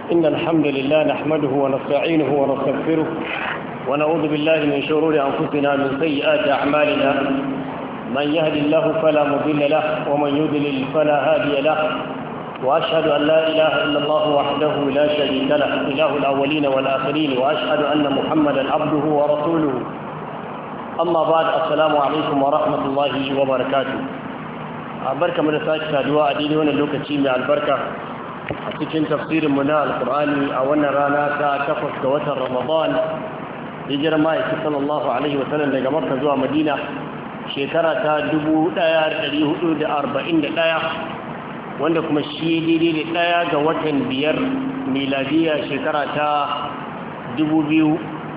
إن الحمد لله نحمده ونستعينه ونستغفره ونعوذ بالله من شرور أنفسنا من سيئات أعمالنا من يهد الله فلا مضل له ومن يضلل فلا هادي له وأشهد أن لا إله إلا الله وحده لا شريك له إله الأولين والآخرين وأشهد أن محمدا عبده ورسوله أما بعد السلام عليكم ورحمة الله وبركاته بركة من ساعة سادواء أديني وانا اللوكة مع البركة أتكين تفسير منا القرآن أولا رانا تقف كوتر رمضان هجر مائك صلى الله عليه وسلم لقى مكة زوى مدينة شكرة دبو داير اليهود 40 داير wanda kuma shi daidai da ɗaya ga watan 5 miladiya shekara ta 2020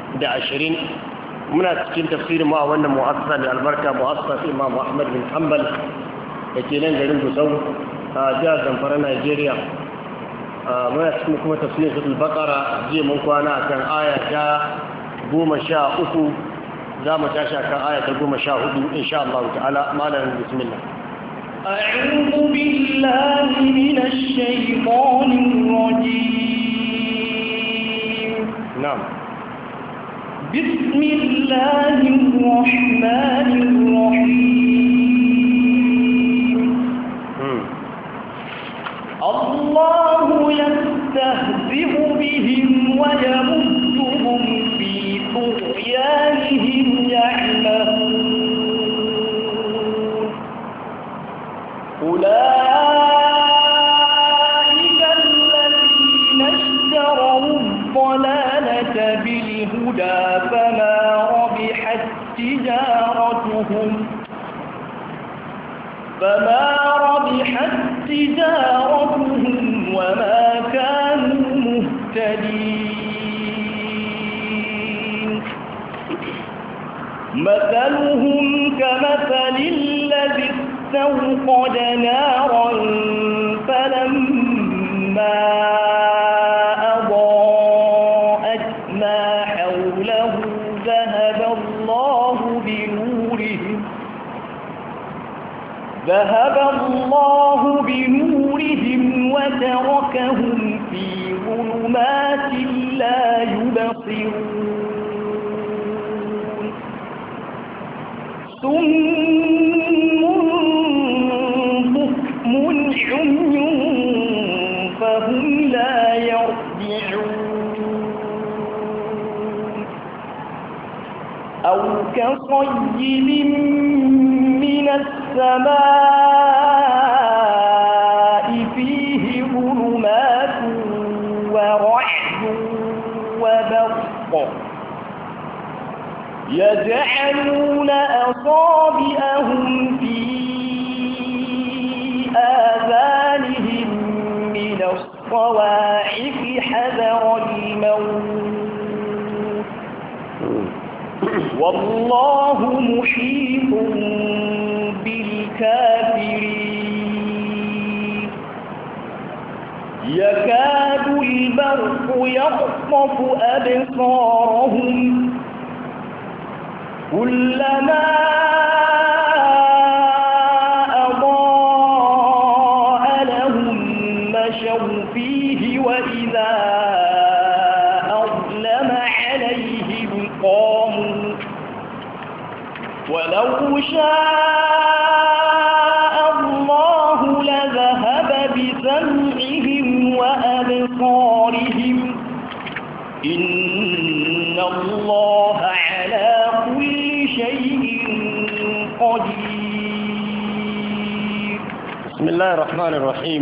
muna cikin tafsirin ma wannan mu'assasa da albarka mu'assasa Imam Ahmad bin Hanbal da ke nan garin Gusau a jihar Zamfara Najeriya. Muna cikin kuma tafsirin suratul Baqara jiya mun kwana akan aya ta 13 za mu tashi akan aya ta 14 insha Allah ta'ala. Malam bismillah. أعوذ بالله من الشيطان الرجيم. نعم. بسم الله الرحمن الرحيم. الله يستهزئ بهم ويمدهم في طغيانهم يعمهون. أولئك الذين اشتروا الضلالة بالهدى فما ربحت تجارتهم وما كانوا مهتدين. مثلهم كمثل الذي استوقد نارا فلما أضاءت ما حوله ذهب الله بنورهم وتركهم في ظلمات لا يبصرون. عمي فهم لا يرجعون. أو كصيب من السماء فيه ظلمات ورعد وبرق يجعلون أصابعهم في آذانهم من الصواعق حذر الموت والله محيط بالكافرين. يكاد البرق يخطف أبصارهم كلما فيه وإذا أظلم عليهم قاموا ولو شاء الله لذهب بسمعهم وأبصارهم إن الله على كل شيء قدير. بسم الله الرحمن الرحيم.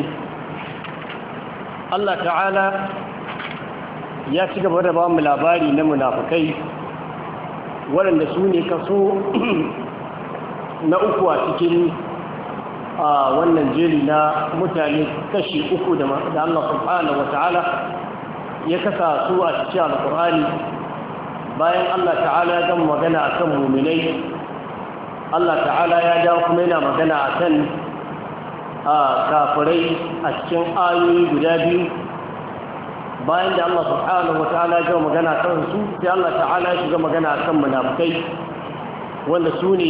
Allah ta'ala ya ci gaba da ba mu labari na munafukai waɗanda su ne kaso na uku a cikin wannan jeri na mutane kashi uku da Allah subhanahu wa ta'ala ya kasa su a cikin alƙur'ani. Bayan Allah ta'ala ya gama magana akan muminai, Allah ta'ala ya dawo kuma yana magana akan kafirai a cikin ayoyi guda biyu. Bayan da Allah subhanahu wa ta'ala ya magana kan su, sai Allah ta'ala ya shiga magana kan munafikai wanda su ne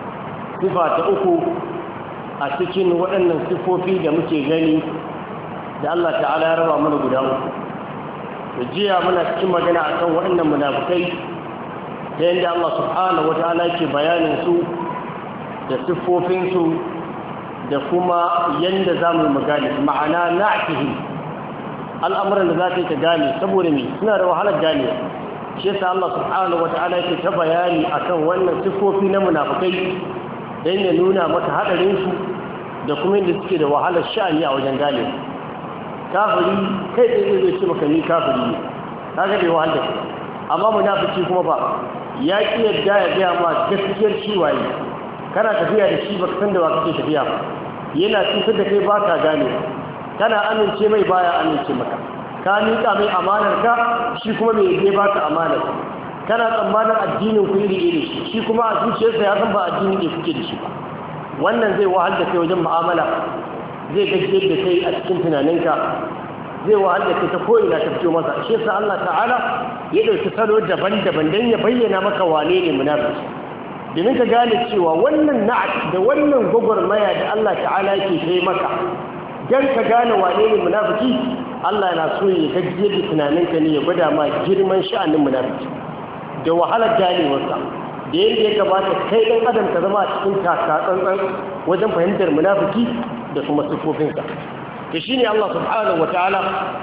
sifa ta uku a cikin waɗannan sifofi da muke gani da Allah ta'ala ya raba mana guda uku. Da jiya muna cikin magana akan waɗannan munafikai ta yadda Allah subhanahu wata'ala ke bayanin su da siffofinsu da kuma yadda za mu magana ma'ana na'atihi al'amuran da za ka yi ta gane saboda me suna da wahalar gane shi yasa Allah subhanahu wata'ala ke ta bayani akan wannan siffofi na munafikai don ya nuna maka haɗarinsu da kuma yadda suke da wahalar sha'ani a wajen gane kafiri kai tsaye zai ce maka ni kafiri ne kaga bai wahal da kai amma munafiki kuma ba ya ki yadda ya gaya ma gaskiyar shi waye kana tafiya da shi baka san da wa kake tafiya ba yana cutar da kai baka gane kana amince mai baya amince maka ka miƙa mai amanar ka shi kuma bai yi baka amanar kana tsammanin addinin ku iri iri shi kuma a zuciyarsa ya san ba addini ne kuke da shi ba wannan zai wahal da kai wajen mu'amala zai gajiyar da kai a cikin tunaninka zai wahal da kai ta ko'ina ta fito masa shi yasa Allah ta'ala ya ɗauki salo daban-daban don ya bayyana maka wane ne munafiki domin ka gane cewa wannan na'at da wannan gwagwarmaya da Allah ta'ala ke kai maka don ka gane wane ne munafiki Allah na so ya gajiyar da tunaninka ne ya gwada ma girman sha'anin munafiki da wahalar ganewarsa da yadda ya gabata kai ɗan adam ka zama a cikin taka tsantsan wajen fahimtar munafiki da kuma siffofinsa to shine Allah subhanahu wataala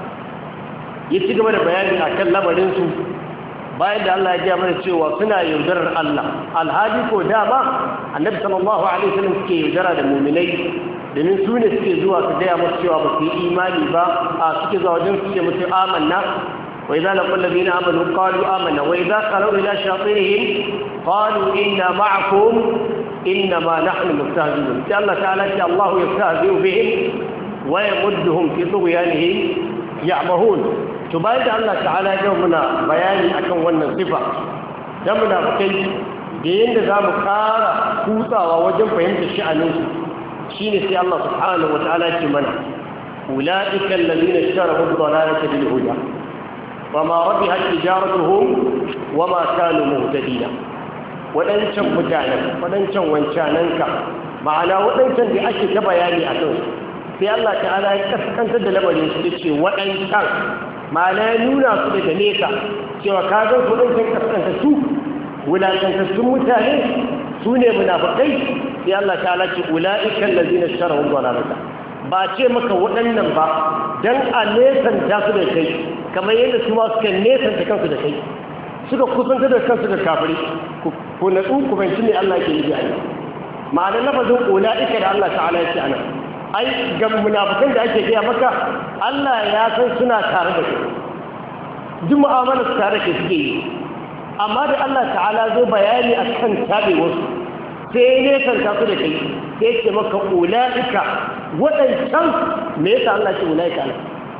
ya ci gaba da bayani akan lamarinsu bayan da Allah ya gaya mana cewa suna yaudarar Allah alhali ko dama annabi sallallahu alaihi wasallam suke yaudara da mu'minai domin su ne suke zuwa su gaya musu cewa ba su yi imani ba a suke zuwa wajen su ce musu amanna wa idza laqul ladina amanu qalu amanna wa idza qalu ila shayatinihim qalu inna ma'akum إنما نحن مستهزئون الله تعالى الله يستهزئ بهم ويمدهم في طغيانهم يعمهون تبايد الله تعالى يومنا بياني أكون ونن صفة يومنا بكي دين ذا مقارا كوتا ووجن فهمت الشأن شين سي الله سبحانه وتعالى كمنا أولئك الذين اشتروا الضلالة بالهدى وما ربحت تجارتهم وما كانوا مهتدين waɗancan mutanen waɗancan wancananka ma'ana waɗancan da ake ta bayani a kansu sai Allah ta'ala ya kaskantar da lamarin su ce waɗancan ma'ana ya nuna su daga nesa cewa ka ga waɗancan kaskantattu wulaƙantattun mutane su ne munafikai sai Allah ta'ala ce ula'ikan lazina sharahu dalalata ba ce maka waɗannan ba dan a nesanta su da kai kamar yadda su ma suka nesanta kansu da kai suka kusanta da kansu da kafiri ko na tsun ku banci ne Allah ke yi a yi ma'anar lafazin ula'ika da Allah ta'ala ya ce ana ai ga munafikan da ake gaya maka Allah ya san suna tare da kai duk mu'amalar su tare da suke yi amma da Allah ta'ala zai bayani a kan tabe wasu sai ne kan su da kai sai ce maka ula'ika waɗancan me yasa Allah ce ula'ika Allah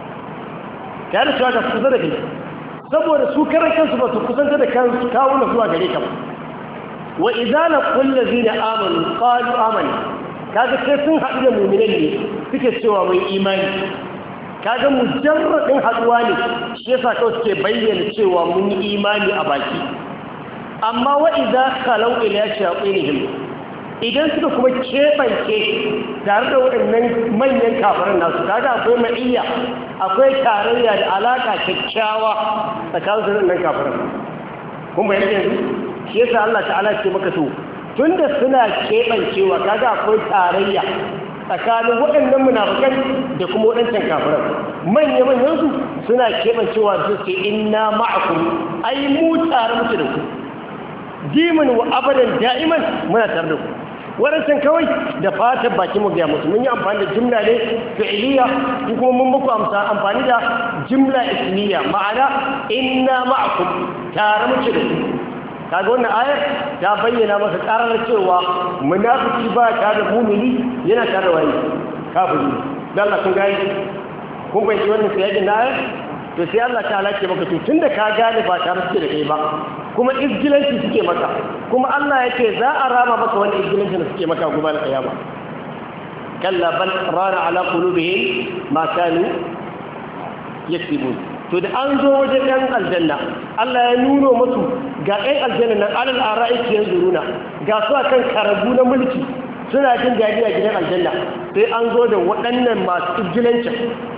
ta da cewa da kusa da kai saboda su karan kansu ba su kusanta da kansu kawo na zuwa gare ka ba wa idza laqul ladina amanu qalu amanna kaga sai sun haɗu da mu'minan ne suke cewa mai imani kaga mujarradin haɗuwa ne shi yasa kawai suke bayyana cewa mun yi imani a baki amma wa idza khalau ila shayatinihim idan suka kuma keɓance tare da waɗannan manyan kafiran nasu kaga akwai ma'iyya akwai tarayya da alaƙa kyakkyawa tsakanin su nan kafiran kun bayyana yanzu shi yasa Allah ta'ala ce maka to tunda suna keɓancewa kaga akwai tarayya tsakanin waɗannan munafikan da kuma waɗancan kafiran manya-manyan su suna keɓancewa su ce inna ma'akum ai mu tare muke da ku dimin wa abadan da'iman muna tare da ku waɗancan kawai da fatan baki mu gaya musu mun yi amfani da jimla ne fi'iliya kuma mun muku amfani da jimla ismiya ma'ana inna ma'akum tare muke da ku kaga wannan ayar ta bayyana masa karar cewa munafiki ba tare da mumini yana tare da wani kafiri dan Allah kun gani kun bayyana wannan sayyidin na ayar to sai Allah ta halake maka to tunda ka gane ba tare suke da kai ba kuma izgilanci suke maka kuma Allah yake za a rama maka wani izgilanci da suke maka gobe al-qiyama kalla bal rana ala qulubihim ma kanu yaktubun to da an zo wajen ɗan aljanna Allah ya nuno musu ga ɗan aljanna nan alal ara'iki yanzuruna ga su akan karabu na mulki suna jin daɗi a gidan aljanna sai an zo da waɗannan masu izgilancin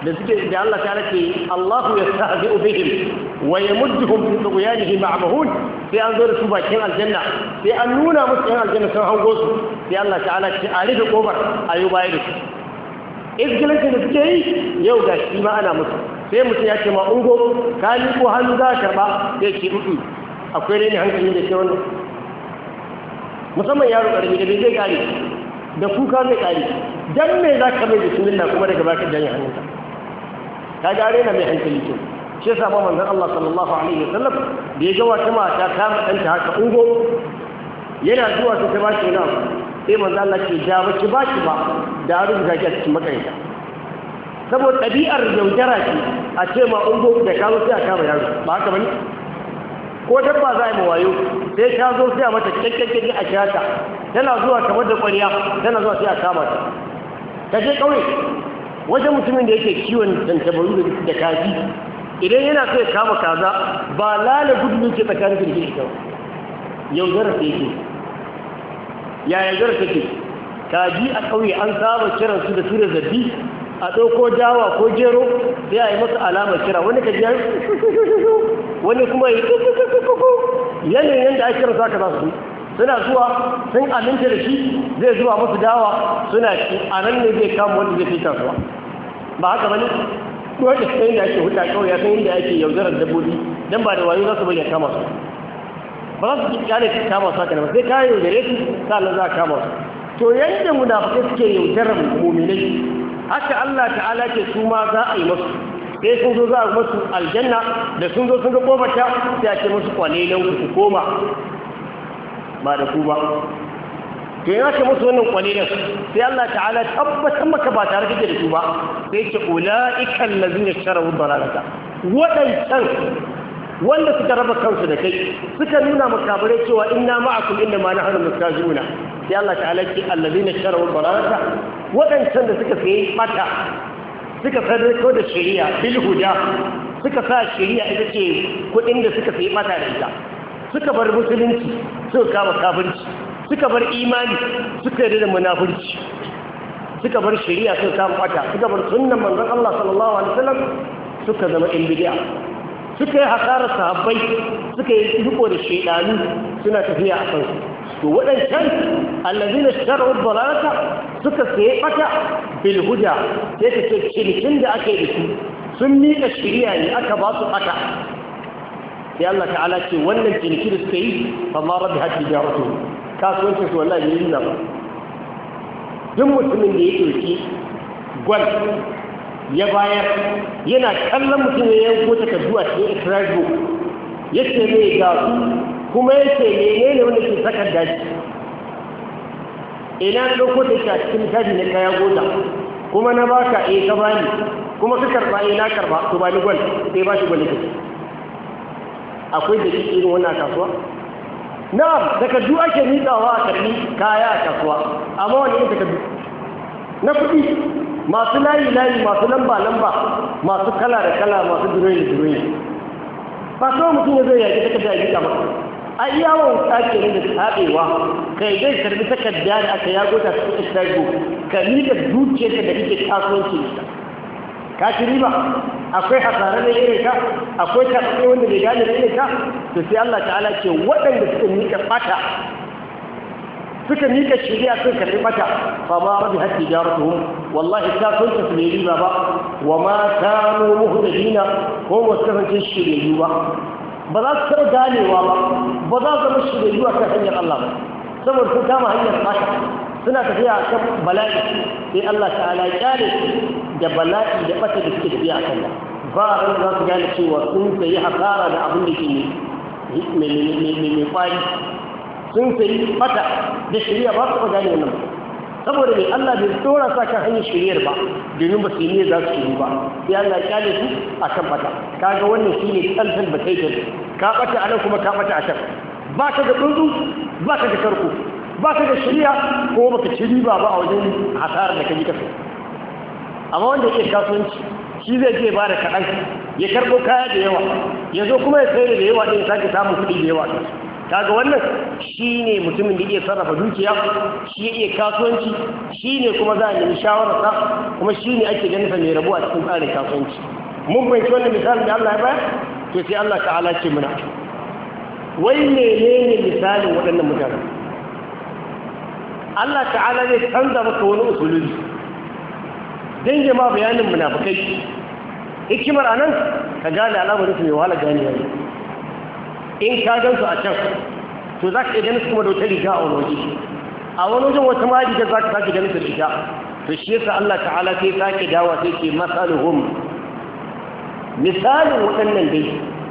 da suke da Allah ta ce Allahu yastahzi'u bihim wa yamudduhum fi tughyanihim ma'mahun sai an zo da su bakin aljanna sai an nuna musu yan aljanna sun hango su sai Allah ta'ala ce a rufe kofar ayu baya da su izgilanci da suke yi yau ga shi ma ana musu sai mutum ya ce ma ungo ka ni ko hannu za ka karba sai ce akwai ne hankali da ke wannan musamman yaro karami da bai zai kare da kuka zai kare dan me za ka mai bismillah kuma daga baka janye hannunka ka ga rena mai hankali ke shi yasa ma manzon Allah sallallahu alaihi wasallam da ya ga wata mata ta danta haka ungo yana zuwa ta ba shi na sai manzon Allah ke ja ba ki ba da rubuta ki a cikin makaranta saboda ɗabi'ar yaudara ce a ce ma ungo da kawo sai a kama yaro ba haka bane ko dabba za a yi mawayo sai ta zo sai a mata kyakkyakken a shata tana zuwa kamar da ƙwariya tana zuwa sai a kama ta ka je ƙauye wajen mutumin da yake kiwon tantabaru da kaji idan yana so ya kama kaza ba lala gudu ke tsakanin da ke ita yaudarar ta yake ya yaudarar take kaji a ƙauye an saba kiransu da tura zabbi a ɗauko dawa ko gero sai a yi masa alamar kira wani ka ji wani kuma yi yanayin yadda ake kira saka za su suna zuwa sun aminta da shi zai zuwa musu dawa suna ci a nan ne zai kama wanda zai fi kasuwa ba haka ba ne wanda sai da ake huta kawai ya san yadda ake yaudarar dabbobi don ba da wayo za su bari ya kama su ba za su kyale su kama su haka ba sai kayan yaudare su sa'an za a kama su to yadda munafukai suke yaudarar muminai haka Allah ta'ala ce su ma za a yi masu sai sun zo za a masu aljanna da sun zo sun ga kofata sai a ce masu kwalilan ku koma ba da ku ba to yana ce musu wannan kwalilan sai Allah ta'ala tabbatar maka ba tare kake da su ba sai ce ulaika allazina sharabu dalalata wadancan wanda suka raba kansu da kai suka nuna makabarai cewa inna ma'akum inna ma nahnu mustajibuna sai Allah ta'ala ce allazina sharabu dalalata waɗancan da suka sayi mata suka sadarko da shari'a bil huda suka sa shari'a ita ce kuɗin da suka sayi mata da ita suka bar musulunci suka kama kafirci suka bar imani suka yi da munafurci suka bar shari'a suka kama mata suka bar sunnan manzon Allah sallallahu alaihi wasallam suka zama in bid'a suka yi hasarar sahabbai suka yi riko da shaidanu suna tafiya a kansu to waɗancan allazina shar'u dalalata suka saye bata bil huda sai ka ce cinikin da ake da su sun miƙa shiriya ne aka ba su bata sai Allah ta'ala ce wannan ciniki da suka yi amma rabbi hajji jaratu kasuwancin su wallahi ne nuna ba duk mutumin da ya ɗauki gwal ya bayar yana kallon mutum ya yanko takardu a cikin extract book ya ce mai ga su kuma ya ce mene ne wanda ke sakar daji ina na ɗauko ta a cikin taji na kaya gota kuma na baka ka bani kuma ka karɓa na karɓa to ba ni gwal sai ba shi gwal ne akwai da shi irin wannan kasuwa na'am takardu ake miƙawa a karɓi kaya a kasuwa amma wani yin takardu na kuɗi masu layi masu lamba masu kala da kala masu duroyi ba so mutum ya zai yaƙi takarda ya miƙa maka a yawon sake ne da taɓewa kai zai karbi takarda da aka yago ta cikin istago ka miƙa dukiyarka da kake kasuwanci da ka ci riba akwai hasara da irin ka akwai taɓaɓɓe wanda bai gane da irin ka to sai Allah ta'ala ce waɗanda suka miƙa ɓata suka miƙa shari'a sun karɓi ɓata fa ma rabi hatti jaratuhum wallahi kasuwanci su bai riba ba wa ma kanu muhtadina ko wasu kasance shiryayyu ba za su taɓa ganewa ba za su zama shiryayyu a kan hanyar Allah ba saboda sun kama hanyar ɓata suna tafiya a kan bala'i sai Allah ta'ala ya kyale da bala'i da ɓata da suke tafiya a kan ba a ran za su gane cewa sun sayi hasara da abin da ke mai kwari sun sayi ɓata da shirya ba su taɓa gane wannan saboda mai Allah bai tsora sa kan hanyar shiryar ba domin ba su yi za su shiri ba sai Allah ya kyale su a kan ɓata kaga wannan shi ne tsantan bataitar ka ɓata a nan kuma ka ɓata a can ba ka da tsuntsu ba ka da karko ba ka da shirya ko baka ci riba ba a wajen hasarar da ka ji kasa amma wanda yake kasuwanci shi zai je ba da kaɗan ya karɓo kaya da yawa ya zo kuma ya sayar da yawa ɗin ya sake samun kuɗi da yawa kaga wannan shine mutumin da yake sarrafa dukiya, shi yake kasuwanci, shine kuma za a nemi shawararsa, kuma shine ake ganin sa mai rabuwa cikin tsarin kasuwanci. Mun fahimci wannan misalin da Allah ya bayar, to sai Allah ta'ala ce muna wai menene misalin waɗannan mutane? Allah ta'ala zai canza maka wani usulubi dan jama'a bayanin munafikai. Hikimar anan ka gane al'amarin su mai wahala ganewa ne. In ka gan su a can to za ka iya ganin su kuma da wata riga a wani waje, a wani wajen wata ma riga za ka sake ganin su da ita. To shi yasa Allah ta'ala sai sake dawa sai ce masaluhum, misalin waɗannan dai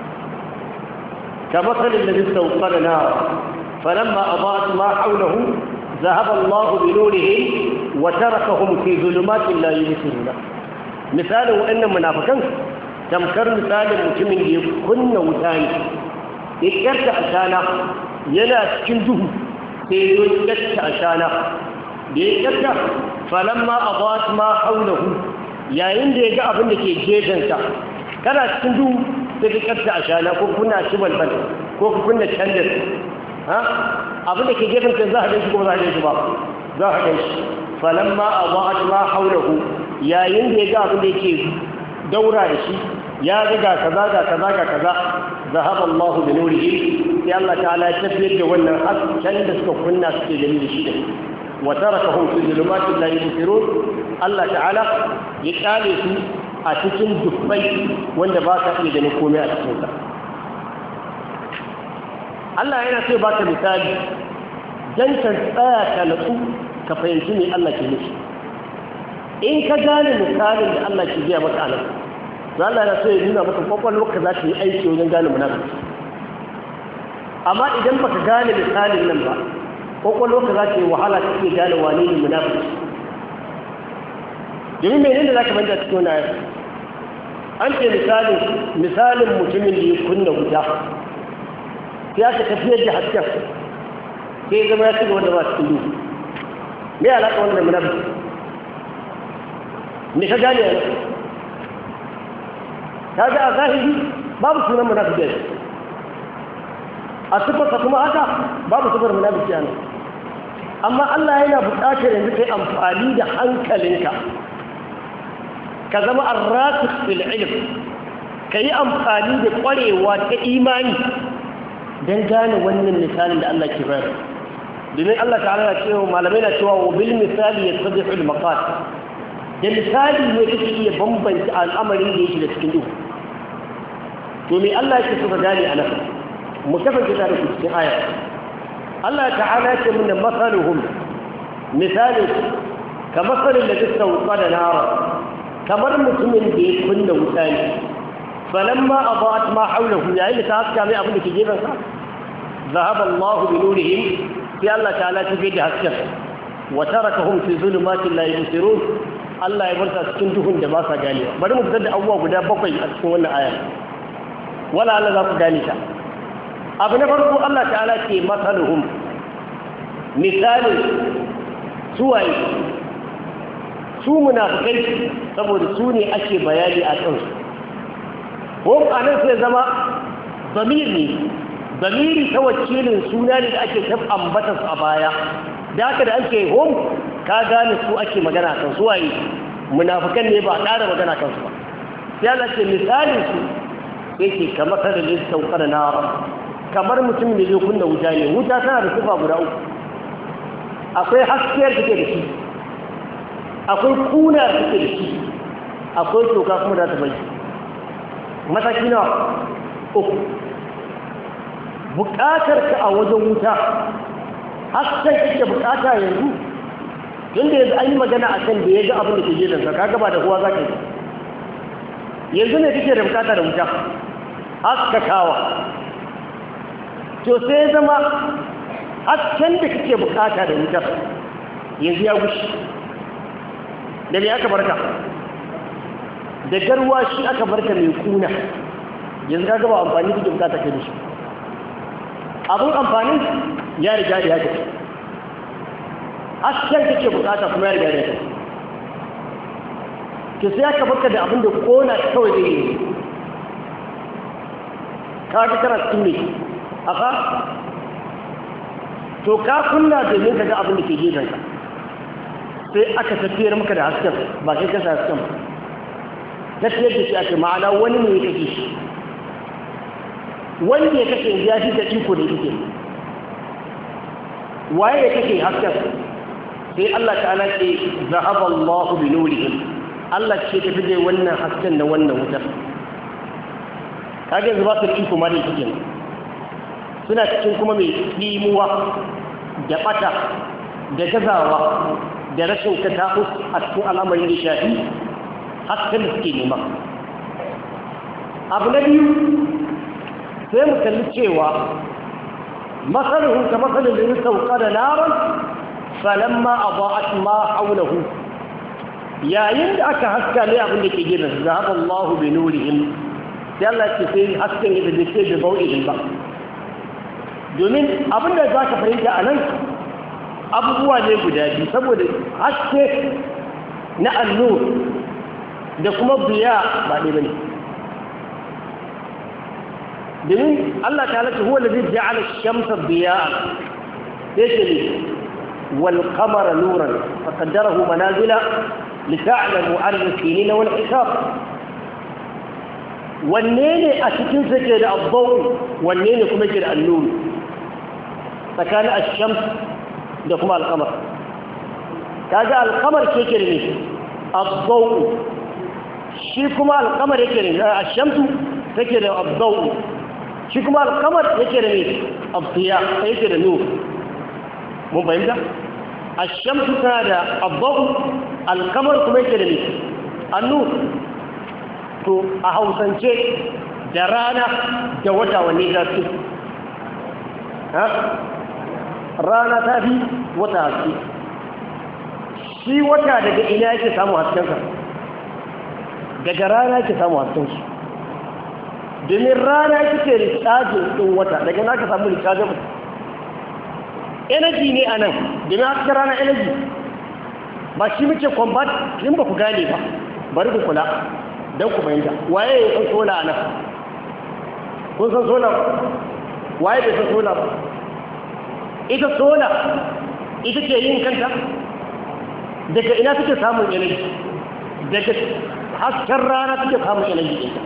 ka masalin da zai sauka da na falamma abatu ma haulahu zahaba Allah bi nurihim wa tarakahum fi zulumatin la yubsiruna. Misalin waɗannan munafikan tamkar misalin mutumin da ya kunna wuta ne, ya kyarta ashana yana cikin duhu sai ya kyarta ashana da ya kyarta falamma abat ma haulahu, yayin da ya ga abin da ke gefensa kana cikin duhu sai ka kyarta ashana ko kunna shi balbal ko kunna candle, abin da ke gefensa za a gan shi ko za a gan shi ba, za a gan shi. falamma abat ma haulahu, yayin da ya ga abin da yake daura da shi ya ga kaza ga kaza ga kaza, zahaba Allah bi nurihi, sai Allah ta'ala ya tafiyar da wannan hasken da suka kunna suke gani da shi, wa tarakahum fi zulumatin la yubsirun. Allah ta'ala ya kale su a cikin dubbai wanda ba ka iya ganin komai a cikin sa. Allah yana so baka misali dan ka tsaya ka natsu ka fahimci me Allah ke nufi. In ka gane misalin da Allah ke biya maka anan, to Allah na so ya nuna maka kwakwalwarka za ta yi aiki wajen gane munafiki. Amma idan baka gane misalin nan ba, kwakwalwarka za ta yi wahala ta iya gane wane ne munafiki. Domin menene da za ka banta cikin wani ayar? An ce misalin mutumin da ya kunna wuta, sai aka tafiyar da hasken, sai ya zama ya ci gaba da ba cikin duhu. Me alaƙa wannan munafiki? Me ka gane yana? Ta ga a zahiri babu sunan munafiki ne, a sifarsa kuma haka babu sifar munafiki ne. Amma Allah yana buƙatar yanzu kai amfani da hankalinka, ka zama arrasikh fil ilm, ka yi amfani da ƙwarewa ta imani don gane wannan misalin da Allah ke bayar. Domin Allah ta'ala na cewa, malamai na cewa wa bil misali yattadihu al maqal, da misali ne kake iya bambanta al'amarin da yake da cikin duhu. To me Allah yake so ka gane a nan? Mu kasance tare da cikin aya. Allah ta'ala ce mun da masaluhum, misalin ka masalin da duk sauka da nara, kamar mutumin da ya kunna wuta ne. Falamma adaat ma hawlahu, yayin da ta haska mai abin da ke gefen sa, zahaba Allah bi nurihim, sai Allah ta'ala ta fi da hasken, wa tarakahum fi zulumatin la yubsirun. Allah ya barta cikin duhun da ba sa gane. Bari mu fitar da abubuwa guda 7 a cikin wannan aya, wala Allah za ku gane ta. Abu na farko, Allah ta'ala ce masaluhum, misalin suwaye su munafikai, saboda su ne ake bayani a kansu. Ko anan sai zama zamiri ta wakilin suna ne da ake tab ambata su a baya. Da haka da ake hum, ka gane su ake magana kan su waye munafikan ne, ba a ƙara magana kan su ba. Sai Allah ce misalin su yake kamar kada ne saukar nara, kamar mutum da zai kunna wuta ne. Wuta tana da sifa guda uku, akwai haskiyar take da shi, akwai kuna take da shi, akwai toka kuma da ta bai. Mataki nawa? 3. Buƙatar ka a wajen wuta, hasken kake buƙata yanzu, tunda yanzu an yi magana a kan da ya ga abin da ke jelansa, ka gaba da kuwa za ka yi. Yanzu ne kake da buƙata da wuta? Haskakawa. To sai zama hasken da kake buƙata da wuta yanzu ya gushi. Da me aka barka? Da garwa shi aka barka mai kuna. Yanzu ka gaba amfani kake buƙata kai da shi. Abin amfani ya riga da ya tafi, hasken kake bukata kuma ya riga da ya tafi. Ke sai aka baka da abin da kona kawai zai yi. Ka ga kana cikin ne aka to ka kunna domin ka ga abin da ke gefenka sai aka tafiyar maka da hasken ba kai kasa hasken ba tafiyar da shi ake ma'ana wani ne ya kashe shi wani ya kashe ya fi da iko da yake waye ya kashe hasken sai Allah ta'ala ce zahaba Allahu bi nurihim Allah ce tafi da wannan hasken da wannan wutar kage yanzu ba su iko ma da yake suna cikin kuma mai limuwa da bata da gazawa da rashin katakus a cikin al'amarin da shafi hasken da suke nema abu na biyu sai mu kalli cewa masalihun ka masalin da ya sauka da naran falamma adaat ma hawlahu yayin da aka haska ne abin da ke gina zahaba Allahu bi nurihim sai Allah ce sai hasken da bai ce da bau'in ba domin abin da za ka fahimta a nan abubuwa ne guda biyu saboda haske na annur da kuma biya ba ɗaya ba ne domin Allah ta halatta huwa da zai ja'ala shamsa biya sai ce ne wal qamara nuran fa qaddarahu manazila li ta'lamu adad as-sinin wal hisab wanne ne a cikin sa ke da abdawu wanne ne kuma ke da annur tsakanin ash-shams da kuma al-qamar kaga al-qamar ke ke ne abdawu shi kuma al-qamar yake ne ash-shamsu take da abdawu shi kuma al-qamar yake da ne abdiya yake da nur mun fahimta ash-shamsu tana da abdawu al-qamar kuma yake da ne an-nur to a hausance da rana da wata wanne za su ha rana ta fi wata haske shi wata daga ina yake samu haskensa daga rana yake samu haskensu domin rana yake recharging ɗin wata daga na ka samu rechargeable energy ne a nan domin hasken rana energy ba shi muke combat in ba ku gane ba bari ku kula don ku fahimta waye ya san sola a nan kun san sola waye bai san sola ba ita sola ita ce yin kanta daga ina suke samun energy daga hasken rana suke samun energy ɗinta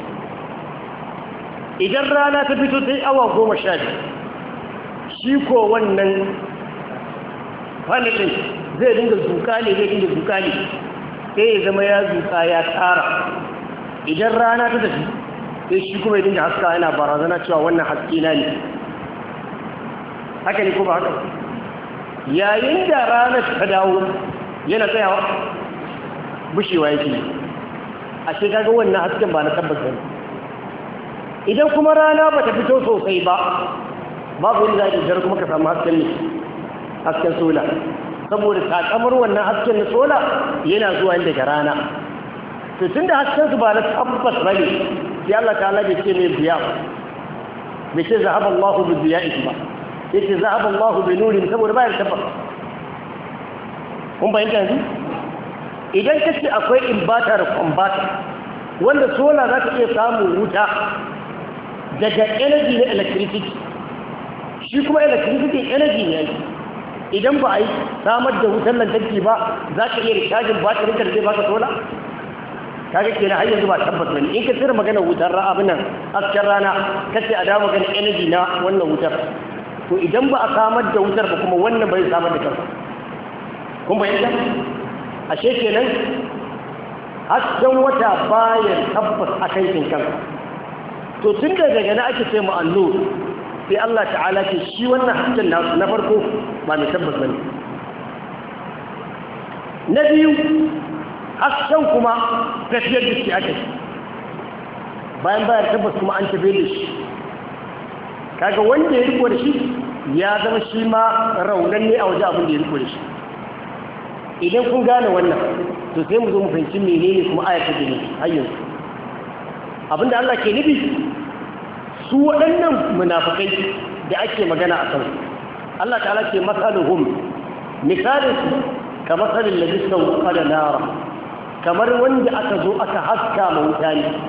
idan rana ta fito sai awa 12 shi ko wannan falakin zai dinga zuka ne sai ya zama ya zuka ya tara idan rana ta tafi sai shi kuma ya dinga haska yana barazana cewa wannan haske na ne haka ne ko ba haka yayin da rana ta dawo yana tsayawa bushewa yake a ce kaga wannan hasken ba na tabbas ne idan kuma rana ba ta fito sosai ba babu wani zai jar kuma ka samu hasken ne hasken sola saboda takamar wannan hasken na sola yana zuwa daga rana to tunda hasken su ba na tabbas bane sai Allah ta'ala bai ce mai biya bai ce zahaba Allahu bi biya'ihi ba yace zahaba Allahu bi nurin saboda ba ya tabbas kun bayyana yanzu idan kace akwai inverter da converter wanda sola za ta iya samun wuta daga energy na electricity shi kuma electricity energy ne idan ba a yi samar da wutar lantarki ba za ka iya recharging batirin da zai baka sola kaga kenan har yanzu ba tabbas bane in ka tsira magana wutar abin nan hasken rana kace a dawo magana energy na wannan wutar to idan ba a samar da wutar ba kuma wannan bai samar da kansa kun bayyana ashe kenan hasken wata bayan tabbas akan kin kansa to tunda daga na ake ce mu annur sai Allah ta'ala ce shi wannan hasken na farko ba mai tabbas bane na biyu hasken kuma tafiyar da shi ake bayan tabbas kuma an tafi da shi kaga wanda ya riko da shi ya zama shi ma raunan ne a waje abin da ya riko da shi idan kun gane wannan to sai mu zo mu fahimci menene kuma ayata da ne har yanzu abinda Allah ke nufi su waɗannan munafikai da ake magana a kansu Allah ta'ala ce masaluhum misalin su ka masalin ladhi sawqa da nara kamar wanda aka zo aka haska ma wuta ne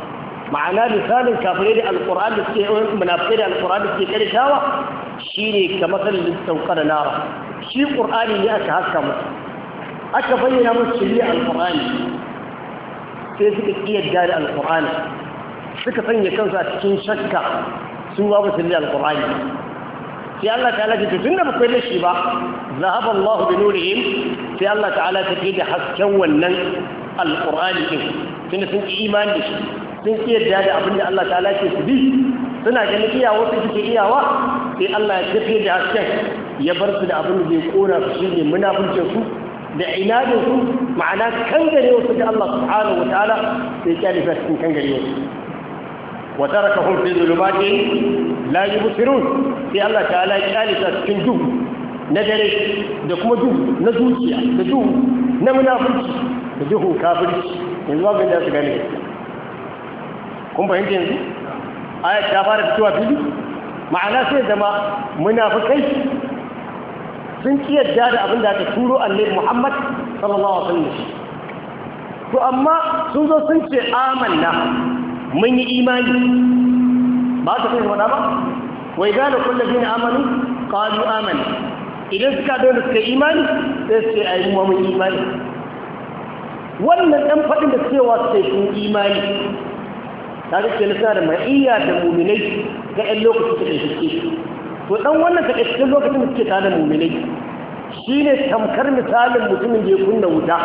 ma'ana misalin kafirai da alqur'ani da suke munafikai da alqur'ani da suke karshawa shine kamar sallin saukar nara shi qur'ani ne aka haska musu aka bayyana musu shari'a alqur'ani sai suka kiyarda da alqur'ani suka sanya kansu a cikin shakka sun ba su da alqur'ani sai Allah ta'ala ce tunda ba kai da shi ba zahaba Allah bi nurihim sai Allah ta'ala ta fi da hasken wannan alqur'ani din tunda sun yi imani da shi sun kiyarda da abinda Allah ta'ala ke su bi suna ganin iyawa su suke iyawa sai Allah ya tafi da hasken ya bar su da abin da zai kora su shine munafincin su da inadin su ma'ana kangare wasu da Allah subhanahu wataala sai ya kalifa cikin kangare wasu wa tarakahum fi dhulumatin la yubsirun sai Allah ta'ala ya kalifa cikin duhu na dare da kuma duhu na zuciya da duhu na munafici da duhu kafirci yanzu ba da su gane kun fahimta yanzu ayat ta fara fitowa fili ma'ana sai zama munafikai sun kiyarda da abin da aka turo annabi Muhammad sallallahu alaihi wasallam to amma sun zo sun ce amanna mun yi imani ba ta kai wada ba wai ga da kullu bin amanu qalu amanna idan suka dole suka imani sai su ce ai mu mun imani wannan dan fadin da cewa sai sun imani tare da nasa da ma'iyya da mu'minai ga ɗan lokacin da suke to dan wannan ka cikin lokacin da suke tare da mu'minai shine tamkar misalin mutumin da ya kunna wuta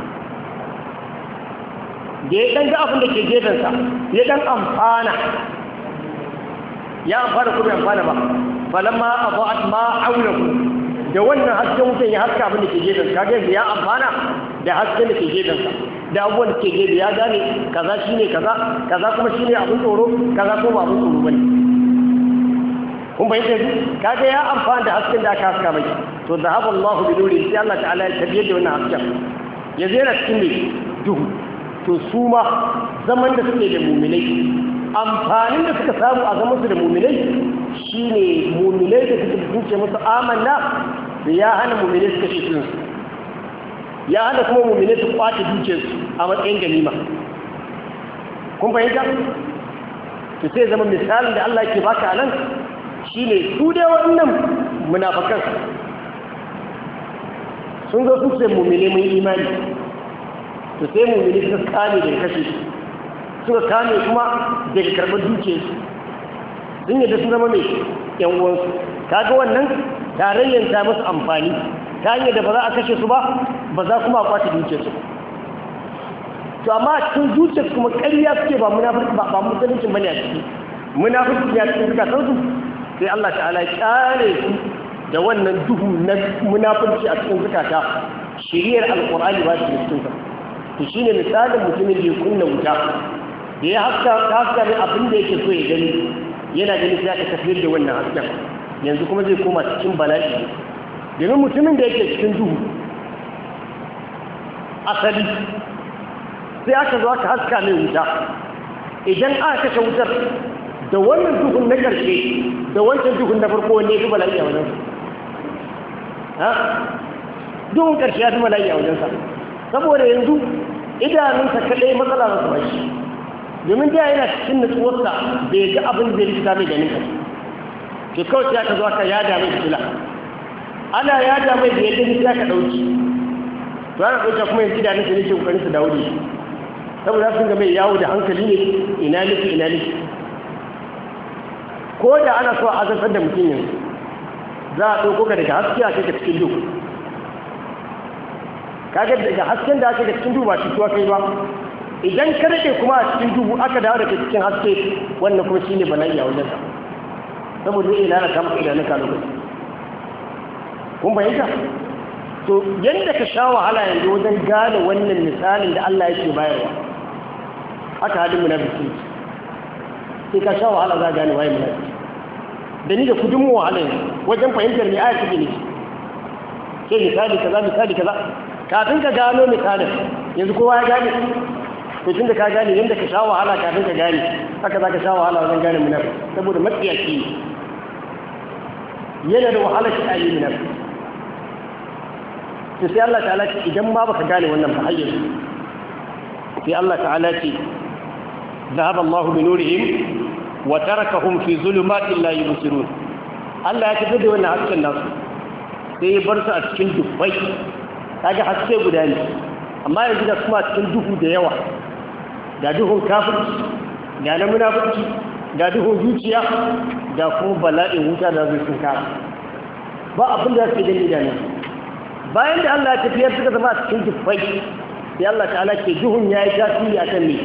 da ya dan ga abin da ke gefensa ya dan amfana ya amfana ko bai amfana ba falamma adaat ma hawlahu da wannan hasken wutan ya haska abin da ke gefensa kaga ya amfana da hasken da ke gefensa da abubuwan da ke gefe ya gane kaza shine kaza kaza kuma shine abin tsoro kaza kuma abin tsoro bane kun bayyana su kaga ya amfana da hasken da aka haska mai to zahaba Allahu bi nuri sai Allah ta'ala ya tabbiyar da wannan hasken ya zera cikin ne duhu to su ma zaman da suke da mu'minai amfanin da suka samu a zaman su da mu'minai shine mu'minai da suke ce musu amanna da ya hana mu'minai suka ce su ya hana kuma mu'minai su kwace dukiyarsu a matsayin ganima kun fahimta to sai zama misalin da Allah yake baka anan shine su dai wannan munafikan sun zo su ce mu'mini mun imani to sai mu'mini suka kame daga kashe suka kame kuma daga karɓar dukiyarsu sun yadda sun zama mai yan uwansu kaga wannan tarayyar ta musu amfani ta hanyar da ba za a kashe su ba ba za kuma a kwace dukiyarsu to amma cikin zuciyarsu kuma ƙarya suke ba munafiki ba musuluncin bane a ciki munafiki ya cikin suka sautu sai Allah ta'ala ya kare su da wannan duhu na munafurci a cikin zukata shiriyar alqur'ani ba shi cikin sa to shine misalin mutumin da ya kunna wuta da ya haska ne abin da yake so ya gani yana gani sai aka tafiyar da wannan hasken yanzu kuma zai koma cikin bala'i domin mutumin da yake cikin duhu asali sai aka zo aka haska mai wuta idan aka kashe wutar da wannan duhun na ƙarshe da wancan duhun na farko wanne fi bala'i a wajensa duhun ƙarshe ya fi bala'i a wajensa saboda yanzu idanunsa kaɗai matsala masu bashi domin da yana cikin nutsuwarsa da ya ga abin zai rikita mai ganin ƙarshe ke kawai sai aka zo aka yada mai fitila ana yada mai da ya gani sai aka ɗauki to ana ɗauka kuma yanzu idanunsa ne ke ƙoƙarin su dawo da shi saboda sun ga mai yawo da hankali ne ina nufi ko da ana so a azantar da mutum yanzu za a ɗauko ka daga haske a kai cikin duhu kaga daga hasken da ake da cikin duhu ba cutuwa kai ba idan ka rike kuma a cikin duhu aka dawo daga cikin haske wannan kuma shi ne bala'i a wajen sa saboda zai lalata maka idanun ka lokaci kun bayyana to yadda ka sha wahala yanzu wajen gane wannan misalin da Allah yake bayarwa haka halin munafiki sai ka sha wahala za gane waye munafiki da ni da kudin mu wahala wajen fahimtar me ayat take ne sai misali kaza kafin ka gano misalin yanzu kowa ya gane to tunda ka gane yanda ka sha wahala kafin ka gane haka za ka sha wahala wajen gane munafiki saboda matsiyaci yana da wahala shi ayi munafiki to sai Allah ta'ala ce idan ma baka gane wannan ba hayyar sai Allah ta'ala ce ذهب الله بنورهم وتركهم في ظلمات لا يبصرون Allah ya tafi da wannan hasken nasu sai ya bar su a cikin dubbai kaga haske guda ne amma yanzu da kuma cikin duhu da yawa ga duhun kafirci ga na munafiki ga duhun zuciya ga kuma bala'in wuta da zai sun kara ba abin da suke gani da nan bayan da Allah ya tafiyar suka zama a cikin dubbai sai Allah ta'ala ke duhun yayi tasiri akan ne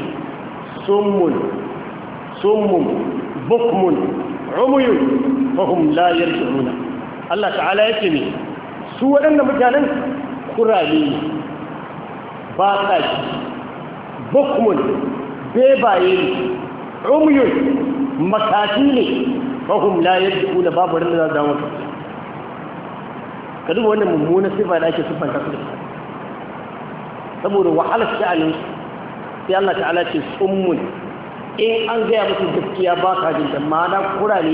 summun bukmun umuyun fahum la yarji'una Allah ta'ala yake ne su waɗannan mutanen kurame ba sa ji bukmun bebaye ne umuyun makafi ne fahum la yarji'una babu ran da za mu ka duba wannan mummunan sifa da ake siffanta su saboda wahalar sha'anin sai Allah ta'ala ce summun in an gaya musu gaskiya ba ka jin ma'ana kurane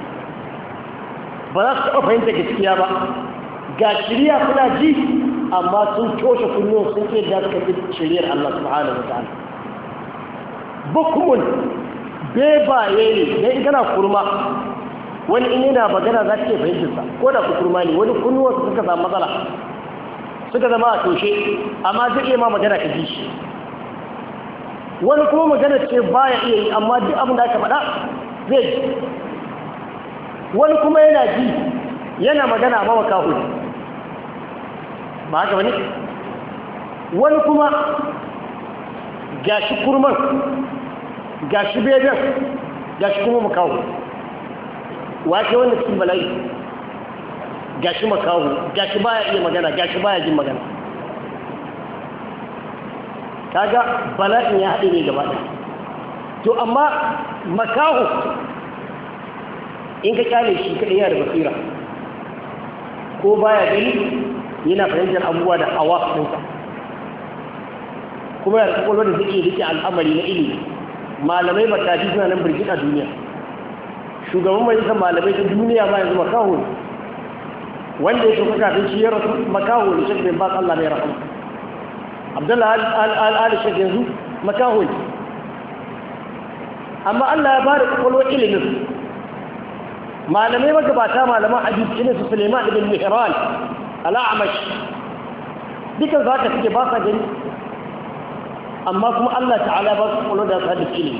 ba za su taɓa fahimta gaskiya ba ga shirya suna ji amma sun toshe kunnuwa sun ke da suka fi shiryar Allah subhanahu wa ta'ala bukumun bebaye ne don gana kurma wani in yana magana za ka iya fahimtarsa ko da kurma ne wani kunnuwa suka samu matsala suka zama a toshe amma zai iya ma magana ka ji shi wani kuma magana ce baya iya yi amma duk abin da aka faɗa zai ji wani kuma yana ji yana magana amma makahu ba haka wani wani kuma gashi kurman gashi beben gashi kuma makahu wace wanda cikin bala'i gashi makahu gashi baya iya magana gashi baya jin magana kaga bala'in ya haɗe ne gaba ɗaya to amma makahu in ka kyale shi kaɗai yana da basira ko baya gani yana fahimtar abubuwa da hawa ɗinsa kuma yana kwakwalwa da zai rike al'amari na ilimi malamai matafi suna nan birgit a duniya shugaban majalisar malamai ta duniya ma yanzu makaho ne wanda ya soka kafin shi ya rasu makaho ne shek bin bas Allah mai rahama Abdullahi al-Ali shek yanzu makaho ne amma Allah ya bada kwakwalwar ilimin malamai magabata malaman hadisi ne su Suleiman ibn Mihran al-A'mash dukan zaka suke ba sa gani amma kuma Allah ta'ala ba su kwakwalwar da su hadisi ilimi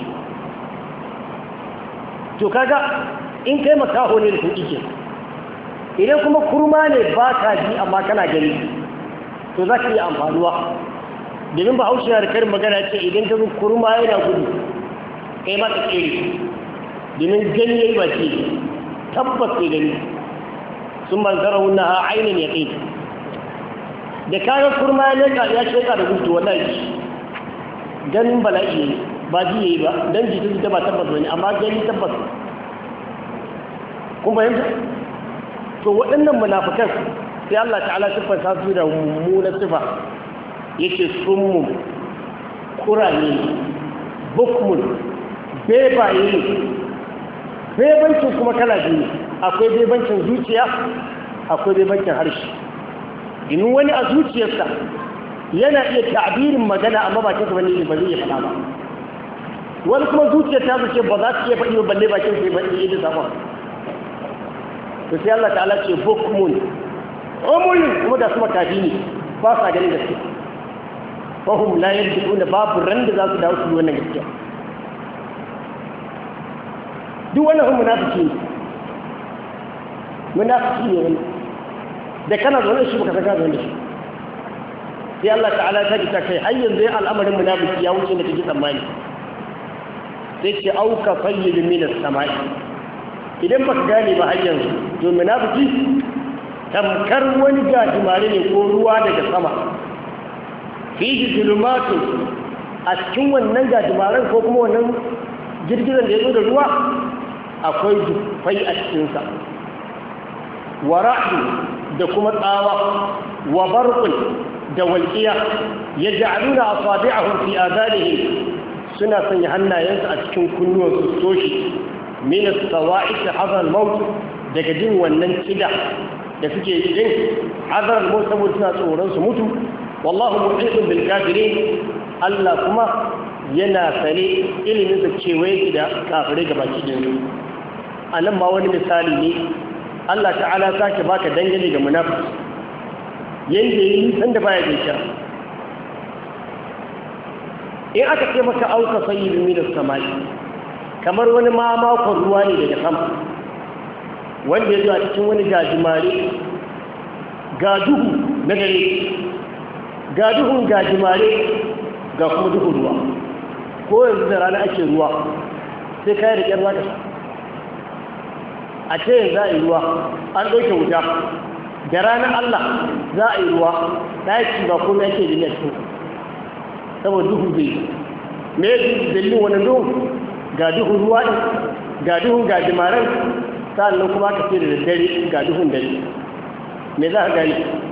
to kaga in kai makaho ne da kuɗi ke idan kuma kurma ne ba ka ji amma kana gani to za ka yi amfanuwa domin ba haushe na da karin magana ce idan ka zo kurma yana gudu kai ma ka tsere domin gani ya yi ba ce tabbas ke gani sun manzara wuna a ainihin ya kai da kayan kurma ya sheka da gudu wallahi ganin bala'i ne ba ji yayi ba dan jikin ta ba tabbas bane amma gani tabbas kun bayyana to waɗannan munafikan sai Allah ta'ala sifanta su da mummunan sifa yake summun kurani bukmun bebaye bebancin kuma kala biyu akwai bebancin zuciya akwai bebancin harshe inu wani a zuciyarsa yana iya ta'birin magana amma ba kinsa bane ba zai iya faɗa ba wani kuma zuciyar ta zuce ba za su iya faɗi ba balle bakin sai faɗi yadda sama to sai Allah ta'ala ce bukmun umuyun kuma da su makafi ne ba sa ganin gaskiya fahim la yarji'una babu ran da za su dawo su wannan gaskiya duk wannan hun munafiki ne wani da kana zaune shi baka saka zaune shi sai Allah ta'ala ta ji ta kai har yanzu al'amarin munafiki ya wuce da kike tsammani sai ce auka fayyid min as-sama'i idan baka gane ba har yanzu to munafiki tamkar wani gajimare ne ko ruwa daga sama fihi zulumatun a cikin wannan gajimaren ko kuma wannan girgizan da ya zo da ruwa akwai dufai a cikinsa wa ra'du da kuma tsawa wa barqun da walqiya yaj'aluna asabi'ahum fi adanihim suna sanya hannayensu a cikin kunnuwansu toshi min as-sawa'iq hadar al-maut daga jin wannan kida da suke jin hadar al-maut saboda suna tsoron su mutu wallahu muhitun bil kafirin Allah kuma yana sane ilimin sa kewaye da kafirai gabaki ɗaya. A nan ma wani misali ne Allah ta'ala sake baka dangane ga munafiki yanda yi nisan da baya gaisha. In aka ce maka auka sayyidun minas samai, kamar wani mamakon ruwa ne daga sama wanda ya zuwa cikin wani gajimare ga duhu na dare, ga duhun gajimare ga kuma duhun ruwa. Ko yanzu da rana ake ruwa sai kayi da ƙyar zaka sha. A ce yanzu za a yi ruwa an ɗauke wuta, da ranar Allah za a yi ruwa ɗaki ba kuma yake jini a cikin saboda duhu zai me ya dalilin wani duhun ga duhun ruwa ɗin ga duhun gajimaren sa'annan kuma ka ce da daddare ga duhun dare. Me za a gani?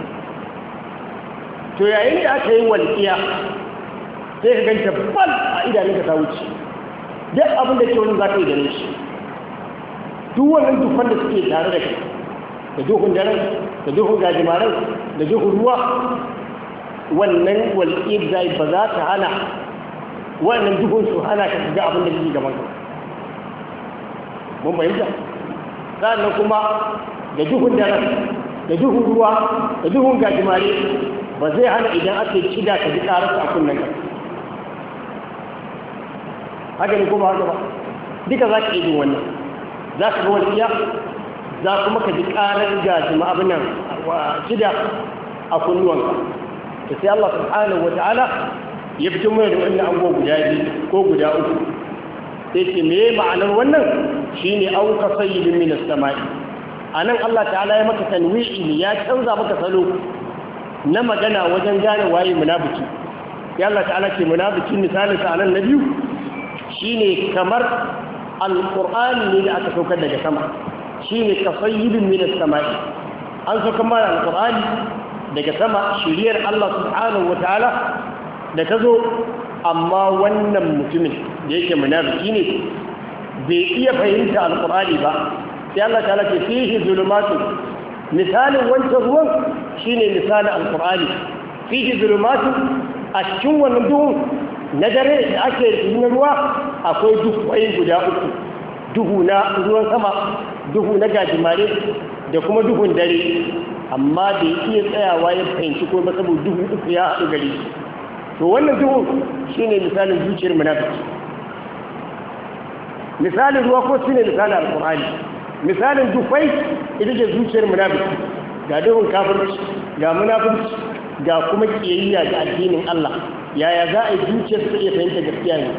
To yayin da aka yi walƙiya sai ka ganta bal a idanunka ta wuce, duk abin da ke wani za ka yi ganin shi. Duk wannan dufan da suke tare da kai, da duhun daren da duhun gajimaren da duhun ruwa, wannan walƙiyar zai ba za ta hana wannan duhun su hana ka ga abin da ke gaban ka. Mun bayyana sannan kuma da duhun daren da duhun ruwa da duhun gajimare ba zai hana idan aka yi cida ka ji ƙararsa a kunnen ka. Haka ne kuma haka ba, duka za ka iya jin wannan, za ka ga walƙiya za kuma ka ji ƙarar gajima abin nan cida a kunnuwanka. Ta sai Allah subhanahu wa ta'ala ya fito mai da wannan abubuwa guda biyu ko guda uku. Sai ce me ma'anar wannan shine auka sayyidin minas sama'i. Anan Allah ta'ala ya maka tanwi'i ne, ya canza maka salo na magana wajen gane waye munafiki. Ya Allah ta'ala ce munafiki misalin sa anan na biyu shine kamar alqur'ani ne da aka saukar daga sama, shine kasayyidin minas sama'i. An saukar mana alqur'ani daga sama, shiriyar Allah subhanahu wa ta'ala da ta zo, amma wannan mutumin da yake munafiki ne bai iya fahimta alqur'ani ba. Sai Allah ta'ala ce fihi zulumatun, misalin wancan ruwan shine misalin alqur'ani. Fihi zulumatun, a cikin wannan duhun na dare da ake yi na ruwa akwai duhwai guda uku, duhu na ruwan sama, duhu na gajimare da kuma duhun dare. Amma da ya iya tsayawa ya fahimci ko ba saboda duhu uku ya haɗu gari. To wannan duhu shine misalin zuciyar munafiki. Misalin ruwa ko shine misalin alqur'ani. Misalin dufai ita ce zuciyar munafiki, ga duhun kafirci, ga munafiki, ga kuma kiyayya ga addinin Allah. Yaya za a yi zuciyar su iya fahimta gaskiya ne?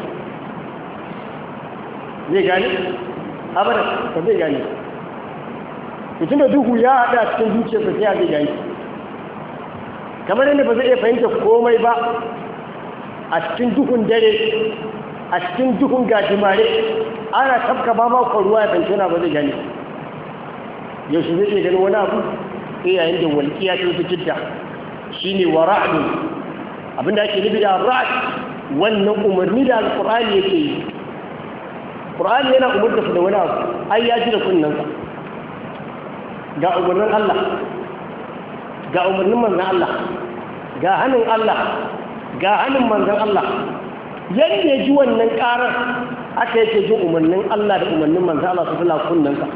Zai gane? Abada ba zai gane. Mutum da duhu ya haɗa cikin zuciyarsa sai zai gani. Kamar yadda ba zai iya fahimta komai ba a cikin duhun dare, a cikin duhun gajimare, ana tafka ba makon ruwa ya fahimta na ba zai gani. Yaushe zai iya gani wani abu sai yayin da walƙiya ta fi jidda shi ne wa ra'adu. Abinda ake nufi da ra'ad, wannan umarni da alƙur'ani yake yi. Ƙur'ani yana umarta su da wani abu, ai ya ji da kunnansa. Ga umarnin Allah, ga umarnin manzan Allah, ga hannun Allah, ga hannun manzan Allah. Yadda ya ji wannan ƙarar aka yake jin umarnin Allah da umarnin manzan Allah su fila kunnansa.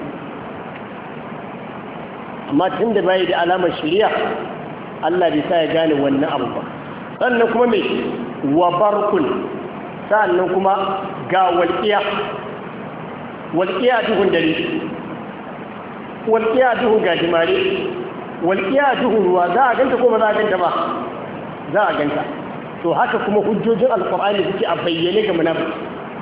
Amma tun da bai da alamar shari'a, Allah bai sa ya gane wannan abu ba. Sannan kuma mai wa barkun, sannan kuma ga walƙiya, walƙiya duhun dare, walƙiya duhun gajimare, walƙiya duhun ruwa. Za a ganta ko ba za a ganta ba? Za a ganta. To haka kuma hujjojin alƙur'ani suke a bayyane ga munafiki.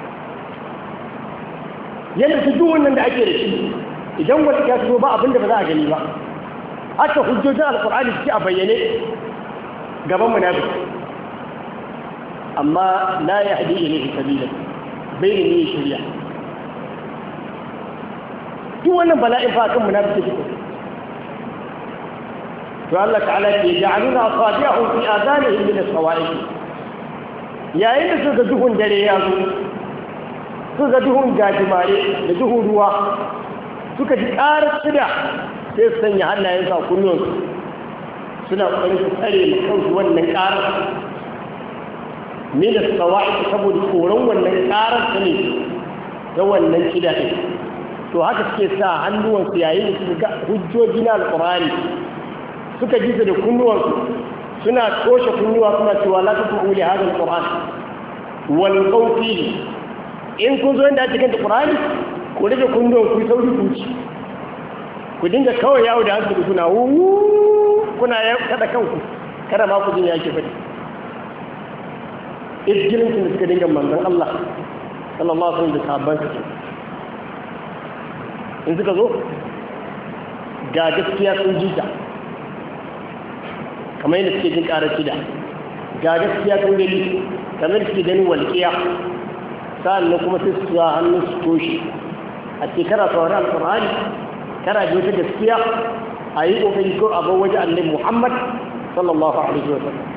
Yadda su duhun nan da ake da shi, idan walƙiya su zo ba abinda ba za a gani ba, haka hujjojin alƙur'ani suke a bayyane gaban munafiki. Amma la yahdi ilayhi sabila, bai ne shari'a. Duk wannan bala'in fa kan munafiki take. To Allah ta'ala ya ja'aluna asabi'ahum fi adanihim min as-sawa'iq. Yayin da suka duhun dare ya zo, suka duhun gajimare da duhun ruwa, suka ji ƙarar shida sai su sanya hannayensu a kunnuwansu suna ƙoƙarin su tsare kansu wannan ƙarar. min as-sawa'iq saboda tsoron wannan karar ta ne ta wannan kida din to haka suke sa hannuwansu yayin da suka ga hujjoji na alqur'ani suka ji da kunnuwansu suna toshe kunnuwa suna cewa la tasma'u li hadha alquran wal qawfi in kun zo inda ake kan alqur'ani ku rage kunnuwan ku sauri ku ci ku dinga kawai yawo da hankali kuna kada kanku kada ma ku jin yake fadi izgirin da suka dinga manzon Allah sallallahu alaihi wasallam da sahabban su in suka zo ga gaskiya sun ji ta kamar yadda suke jin ƙarar shida ga gaskiya sun gani kamar suke ganin walƙiya sa'an nan kuma sai su zuwa hannun su toshe a shekara sauran alƙur'ani kana ji wata gaskiya a yi ƙoƙari ko a bar waje annabi Muhammad sallallahu alaihi wa sallam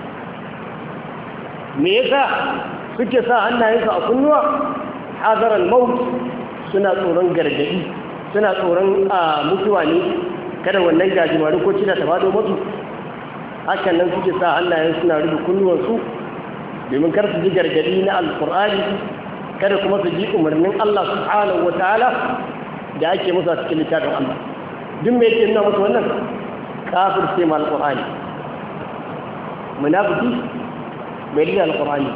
me yasa suke sa hannayensu a kunnuwa hazaran maut suna tsoron gargadi suna tsoron mutuwa ne kada wannan gajimare ko cina ta faɗo musu hakan nan suke sa hannayen suna rufe kunnuwansu domin kar su ji gargadi na alkur'ani kada kuma su ji umarnin Allah subhanahu wataala da ake musu a cikin littafin Allah duk me yake nuna musu wannan kafir sai ma alkur'ani munafiki bai rida alkur'ani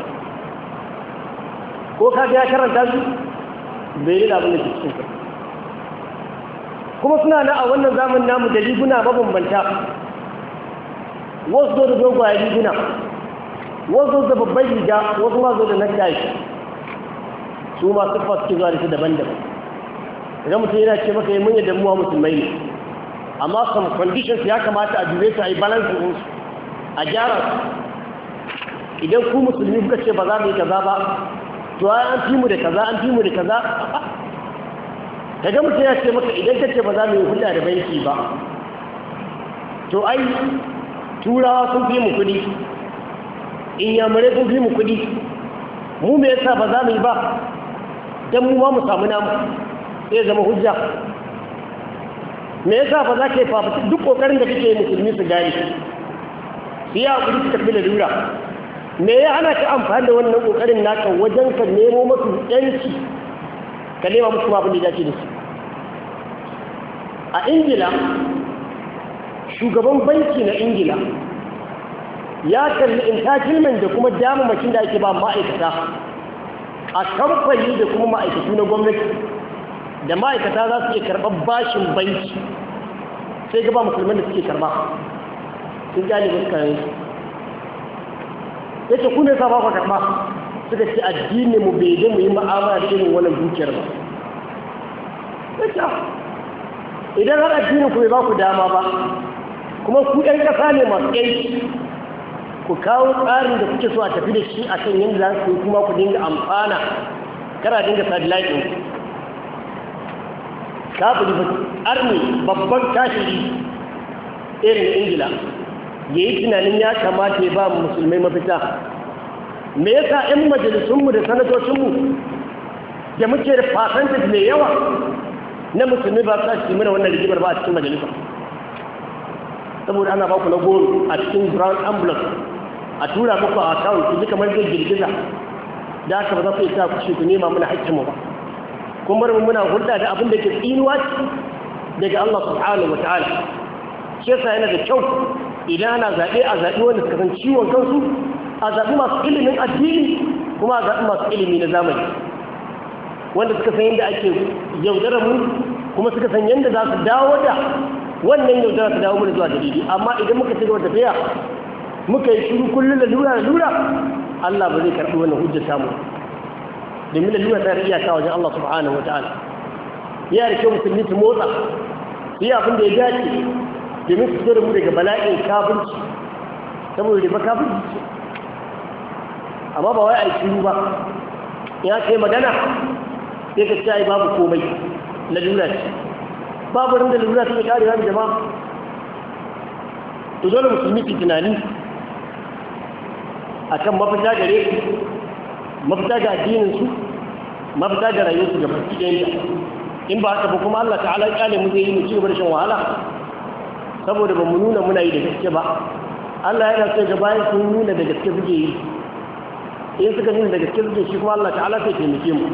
ko ka ga ya karanta su bai rida abin da ke cikin sa kuma suna na a wannan zamanin namu da riguna mabambanta wasu zo da dogaye riguna wasu da babban riga wasu ma zo da na tashi su ma siffa suke zuwa da su daban-daban idan mutum yana ce maka yi mun yadda muwa musulmai ne amma some conditions ya kamata a dube su a yi balancing ɗinsu a gyara su idan ku musulmi kuka ce ba za mu yi kaza ba to an fi mu da kaza an fi mu da kaza kaga mutum ya ce maka idan ka ce ba za mu yi hulɗa da banki ba to ai turawa sun fi mu kudi inyamurai sun fi mu kudi mu me yasa ba za mu yi ba don mu ma mu samu namu sai zama hujja me yasa ba za ka yi fafata duk kokarin da kake musulmi su gane su yi hakuri su tafi lalura me ya hana ka amfani da wannan kokarin naka wajen ka nemo masu yanci ka nema musu abin da ya dace da su a ingila shugaban banki na ingila ya kalli entitlement da kuma damamakin da ake ba ma'aikata a kamfani da kuma ma'aikatu na gwamnati da ma'aikata za su iya karɓar bashin banki sai gaba musulman da suke karɓa sun gane wasu kayan su ya ce kuna sa ba ku karɓa suka ce addini mu bai zai mu yi ma'amala da irin wannan dukiyar ba ya ce idan har addinin ku bai ba ku dama ba kuma ku ɗan ƙasa ne masu yanki ku kawo tsarin da kuke so a tafi da shi a kan yadda za su yi kuma ku dinga amfana kara dinga satellite ɗin kafin arni babban kashiri irin ingila ya yi tunanin ya kamata ya ba musulmai mafita me yasa 'yan majalisunmu da sanatocinmu da muke da fasantis mai yawa na musulmi ba su mana wannan rigimar ba a cikin majalisa saboda ana baku na goro a cikin brown ambulance a tura muku a account ku ji kamar zai girgiza da aka ba za ku yi sa ku nema muna haƙƙinmu ba kun bar muna hulɗa da abin da ke tsinuwa daga Allah subhanahu wa ta'ala shi yasa yana da kyau idan ana zaɓe a zaɓi wanda suka san ciwon kansu a zaɓi masu ilimin addini kuma a zaɓi masu ilimi na zamani wanda suka san yadda ake yaudarar mu kuma suka san yadda za su dawo da wannan yaudara ta dawo mu zuwa dalili amma idan muka ci gaba tafiya muka yi shiru kullum da lura Allah ba zai karɓi wannan hujjar samu domin da lura ta iyaka wajen Allah subhanahu wataala ya da kyau musulmi su motsa su yi abin da ya dace domin su fito da mu daga bala'in kafirci saboda riba kafirci ce amma ba wai a yi shiru ba ya kai magana sai ka ce babu komai lalura ce babu rinda lalura ta kare wani jama'a to dole musulmi su tunani akan mafita gare su mafita ga addininsu mafita ga rayuwarsu ga baki ɗaya in ba haka ba kuma Allah ta'ala kyale mu zai yi mu ci gaba da shan wahala saboda ba mu nuna muna yi da gaske ba Allah yana so ga bayan sun nuna da gaske suke yi in suka nuna daga cikin shi kuma Allah ta'ala sai taimake mu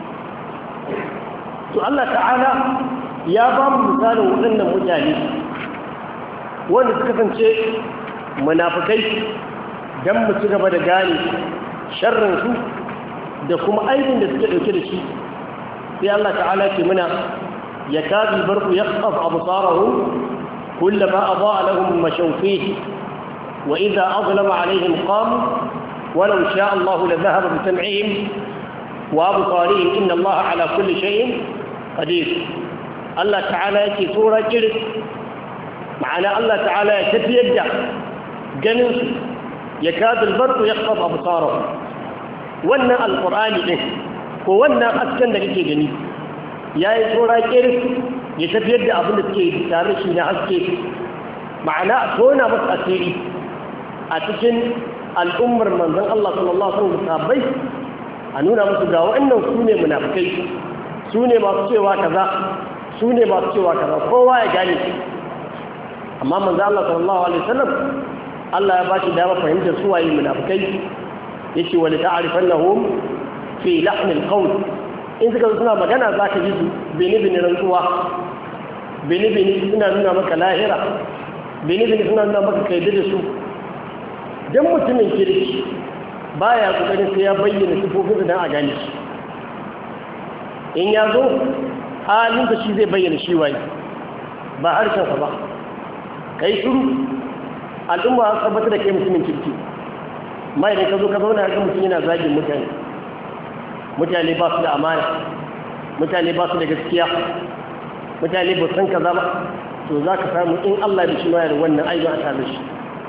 to Allah ta'ala ya ba mu misalin waɗannan mutane wanda suka kasance munafikai dan mu ci gaba da gane sharrin su da kuma aibin da suke dauke da shi sai Allah ta'ala ce muna yakadu barqu yaqaf absarahum kullama adaa lahum mashaw fihi wa idha adlama alaihim qamu ولو شاء الله لذهب بسمعهم وابصارهم ان الله على كل شيء قدير الله تعالى يكي سوره كرس معنى الله تعالى يتفيد جنس يكاد البرق يخطف ابصارهم wannan alqur'ani din ko wannan askan da kake gani yayi sura kiris ya tafiyar da abin da suke tare shi na haske ma'ana tona musu asiri a cikin al'ummar manzon Allah sallallahu alaihi wasallam sahabbai a nuna musu ga wa'annan su ne munafikai su ne masu cewa kaza su ne masu cewa kaza kowa ya gane amma manzon Allah sallallahu alaihi wasallam Allah ya bashi dama fahimtar su waye munafikai yace wala ta'rifannahum fi lahm al-qawl in suka suna magana zaka ji su bini rantsuwa bini suna nuna maka lahira bini suna nuna maka kaida da su dan mutumin kirki baya kokarin sai ya bayyana sifofin da a gane shi in ya zo halin da shi zai bayyana shi waye ba harshen sa ba kai shiru al'umma an tabbata da kai mutumin kirki mai da ka zo ka zauna ga mutum yana zagin mutane ba su da amana mutane ba su da gaskiya mutane ba san kaza ba to za ka samu in Allah da shi ma da wannan ayyuka a tare shi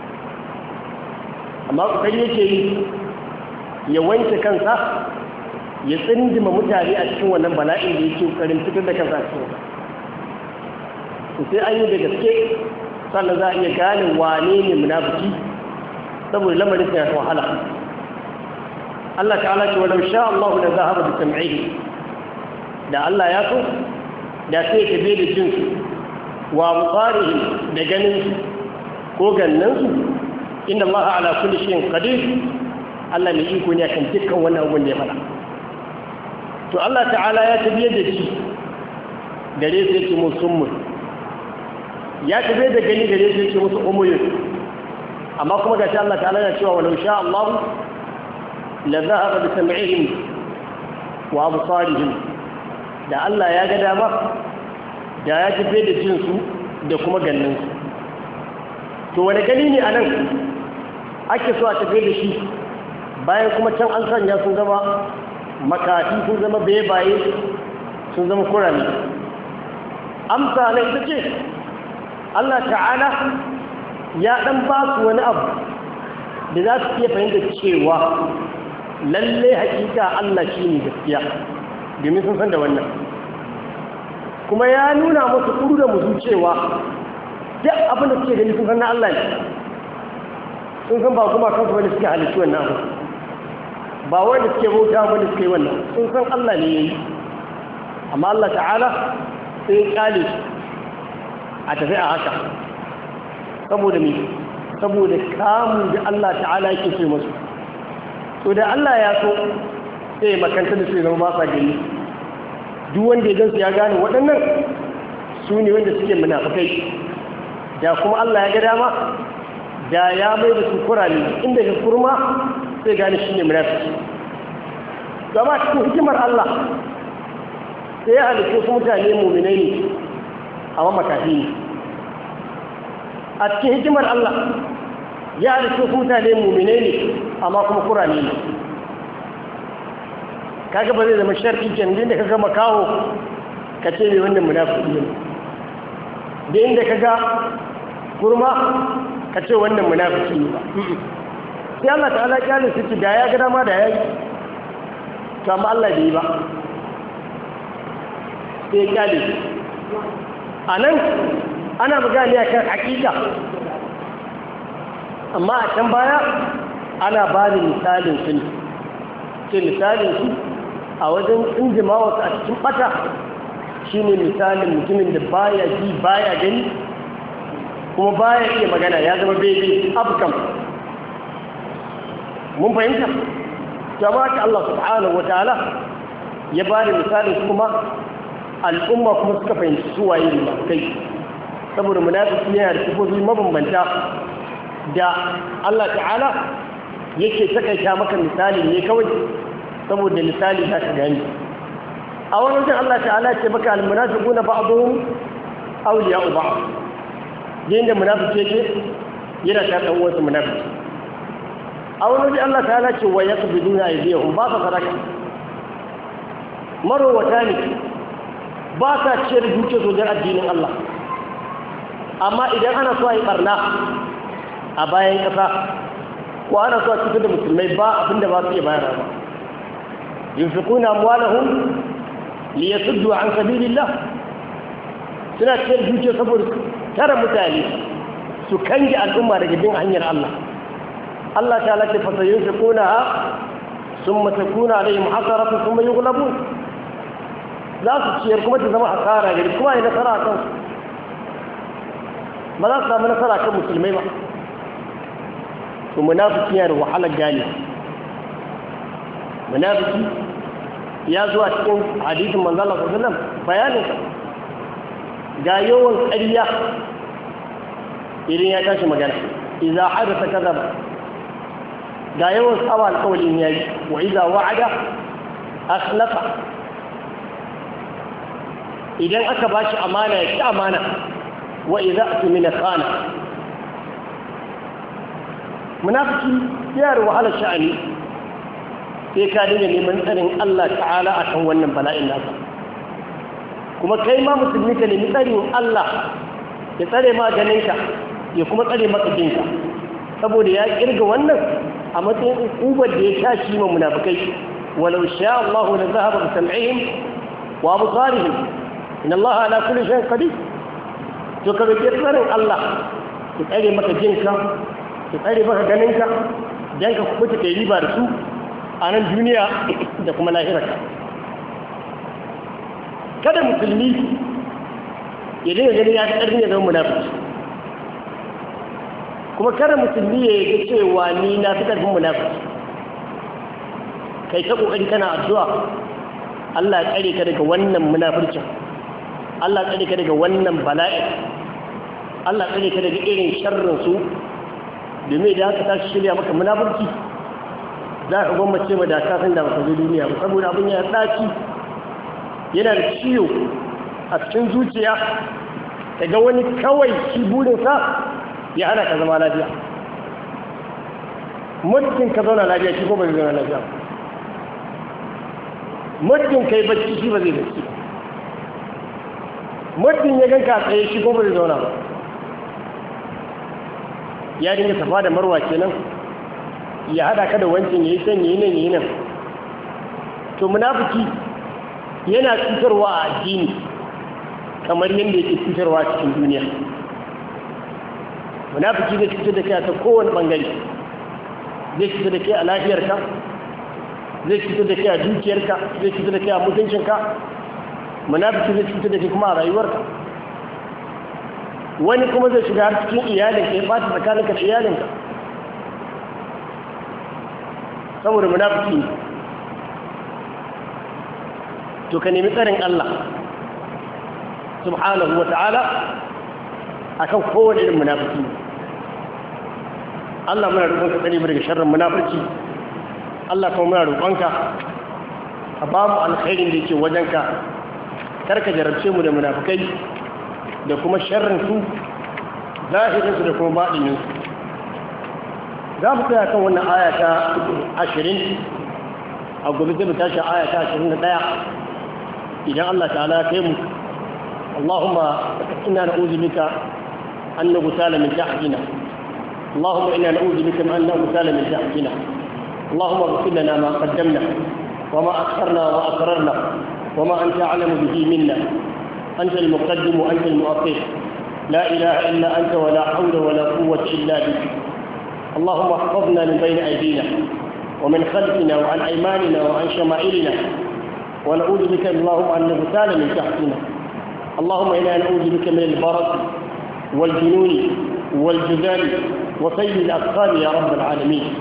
amma kokari yake yi ya wanke kansa ya tsindima mutane a cikin wannan bala'in da yake kokarin fitar da kansa cikin to sai an yi da gaske sannan za a iya gane wane ne munafiki saboda lamarin ya wahala Allah ta'ala ce walau sha Allah la zahaba bi sam'ihi da Allah ya so da sai ka bai da jin su wa buqarihi da ganin su ko gannan su inna Allah ala kulli shay'in qadir Allah mai iko ne kan dukkan wannan abun da ya fada to Allah ta'ala ya tabiye da shi gare su yake musummun ya tabiye da gani gare su yake musu umuyun amma kuma gashi Allah ta'ala ya cewa walau sha Allah la dhahaba bi sam'ihim wa absarihim da Allah ya ga dama da ya tabiye da jin su da kuma gannin su to wani gani ne anan ake so a tafiye da shi bayan kuma can an sanya sun zama makafi sun zama bebaye sun zama kurami amsa na ita ce Allah ta'ala ya dan ba su wani abu da za su iya fahimta cewa lalle hakika Allah shi ne gaskiya domin sun san da wannan kuma ya nuna musu kuru da musu cewa duk abin da suke gani sun san na Allah ne sun san ba kuma kansu wani suke halittu wannan abu ba wanda suke bauta wanda suke wannan sun san Allah ne yayi amma Allah ta'ala sai ya kale a tafi a haka saboda me saboda kamun da Allah ta'ala yake so musu to da Allah ya so sai makanta da su zama ba sa gani duk wanda ya gansu ya gane waɗannan su ne wanda suke munafikai da kuma Allah ya ga dama da ya mai da su kurani inda ya kurma sai gane shi ne munafiki gama cikin hikimar Allah sai ya halittu su mutane muminai ne a makafi ne a cikin hikimar Allah ya halittu su mutane muminai ne amma kuma kurani ne kaga ba zai zama sharɗi kenan da kaga makaho ka ce mai wannan munafiki ne da inda kaga kurma ka ce wannan munafiki ne ba sai Allah ta'ala kyale su da ya ga dama da yayi to amma Allah bai yi ba sai kyale anan ana magana akan hakika amma a can baya ana ba da misalin su ne ce misalin su a wajen injima wasu a cikin bata shine misalin mutumin da baya ji baya gani kuma baya iya magana ya zama bebe abkam mun fahimta jama'a ta Allah subhanahu wataala ya ba da misali kuma al'umma kuma suka fahimci su waye munafikai saboda munafiki yana da sifofi mabambanta da Allah ta'ala yake takaita maka misali ne kawai saboda misali za ka gani a wani wajen Allah ta'ala ce maka al-munafiquna ba'dhum awliya'u ba'd yanda munafiki yake yana ta dan wasu munafiki a wani wajen Allah ta'ala ce wa yaqbiduna aydihum ba sa sadaka marowata ne ba sa ciyar duke sojan addinin Allah amma idan ana so a yi barna a bayan ƙasa ko ana so a cutar da musulmai ba abinda ba su iya bayar ba yunfiquna amwalahum liyasuddu an sabilillah suna ciyar duke saboda tara mutane su kange al'umma daga bin hanyar Allah Allah ta lati fasa yunfiqunaha thumma takuna alaihim hasaratu thumma yughlabun za su ciyar kuma ta zama hasara gari kuma yi nasara kan ba za su samu nasara kan musulmai ba to munafiki yana da wahalar gane munafiki ya zuwa cikin hadisin manzo Allah sallallahu alaihi wasallam bayanin ga yawan ƙarya idan ya tashi magana idza hadatha kadhaba ga yawan tsawa alƙawlin yayi wa idza wa'ada akhlafa idan aka bashi amana ya ci amana wa idza atmina khana munafiki ya da wahalar sha'ani sai ka dinga neman tsarin Allah ta'ala akan wannan bala'in nasa kuma kai ma musulmi ka nemi tsarin Allah ya tsare ma ganinka ya kuma tsare maka jinka saboda ya kirga wannan a matsayin ukubar da ya tashi ma munafikai walau sha Allah la zahaba bi sam'ihim wa absarihim inna Allah ala kulli shay'in qadir to ka roki tsarin Allah ya tsare maka jinka ya tsare maka ganinka dan ka kubuta kai riba da su a nan duniya da kuma lahirarka kada musulmi ya dinga ganin ya ƙarfi ya zama munafiki kuma kada musulmi ya yi cewa ni na fi ƙarfin munafiki kai ta ƙoƙari kana addu'a Allah ya tsare ka daga wannan munafircin Allah ya tsare ka daga wannan bala'in Allah ya tsare ka daga irin sharrin su domin idan aka tashi shirya maka munafirci za ka gwammace ma da kafin da baka zo duniya ba saboda abin ya ɗaci yana da ciwo a cikin zuciya daga wani kawai shi burinsa ya hana ka zama lafiya muddin ka zauna lafiya shi ko ba zai zauna lafiya muddin ka yi bacci shi ba zai bacci muddin ya ganka tsaye shi ko ba zai zauna ba ya dinga tafa da marwa kenan ya hada ka da wancan yayi san yayi nan yayi nan to munafiki yana cutarwa a addini kamar yadda yake cutarwa a cikin duniya munafiki zai cutar da kai ta kowane bangare zai cutar da kai a lafiyarka zai cutar da kai a dukiyarka zai cutar da kai a mutuncinka munafiki zai cutar da kai kuma a rayuwarka wani kuma zai shiga har cikin iyalinka ya ɓata tsakaninka da iyalinka saboda munafiki ne to ka nemi tsarin Allah subhanahu wa ta'ala akan kowane irin munafiki Allah muna roƙonka tsare mu daga sharrin munafiki Allah kuma muna roƙonka ka ba mu alkhairin da yake wajenka karka jarabce mu da munafikai da kuma sharrin su zahirin su da kuma baɗinin su za mu tsaya kan wannan aya ta 20 a gobe zai mu tashi aya ta 21 idan Allah ta'ala ya kai mu Allahumma inna na'udhu bika an nughtala min tahtina Allahumma inna na'udhu bika an nughtala min tahtina Allahumma ighfir lana ma qaddamna wa ma akharna wa asrarna wa ma anta a'lamu bihi minna anta al-muqaddim wa anta al-mu'akhir la ilaha illa anta wa la hawla wa la quwwata illa bik اللهم احفظنا من بين أيدينا ومن خلفنا وعن أيماننا وعن شمائلنا ونعوذ بك اللهم أن نغتال من تحتنا اللهم إنا نعوذ بك من البرد والجنون والجذام وسيل الأسقام يا رب العالمين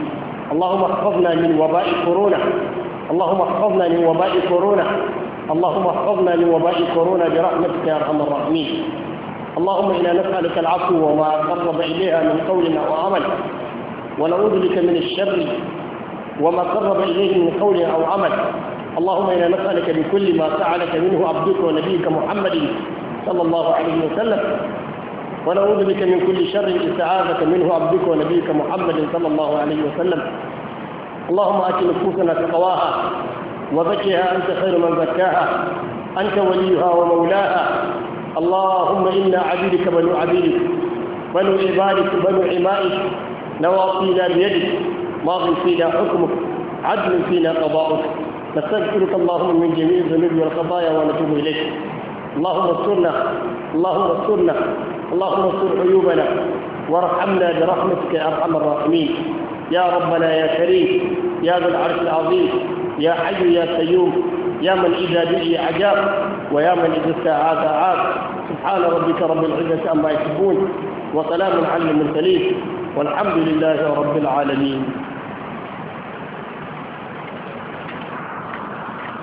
اللهم احفظنا من وباء كورونا، اللهم احفظنا من وباء كورونا، اللهم احفظنا من وباء كورونا برحمتك يا ارحم الراحمين. اللهم انا نسالك العفو وما قرب اليها من قول او عمل، ونعوذ بك من الشر وما قرب اليه من قول او عمل. اللهم انا نسالك بكل ما سالك منه عبدك ونبيك محمد صلى الله عليه وسلم، ونعوذ بك من كل شر استعاذك منه عبدك ونبيك محمد صلى الله عليه وسلم. اللهم آت نفوسنا تقواها وزكها أنت خير من زكاها، أنت وليها ومولاها. اللهم إنا عبيدك بنو عبيدك، بنو عبادك، بنو عمائك، نواصينا بيدك، ماض فينا حكمك، عدل فينا قضاؤك. نستغفرك اللهم من جميع الذنوب والخطايا ونتوب إليك. اللهم استرنا، اللهم استرنا، اللهم استر عيوبنا وارحمنا برحمتك يا ارحم الراحمين. يا ربنا يا كريم، يا ذا العرش العظيم، يا حي يا قيوم، يا من اذا دعي عجاب، ويا من اذا استعاذ عاد. سبحان ربك رب العزه عما يصفون، وسلام على المرسلين، والحمد لله رب العالمين.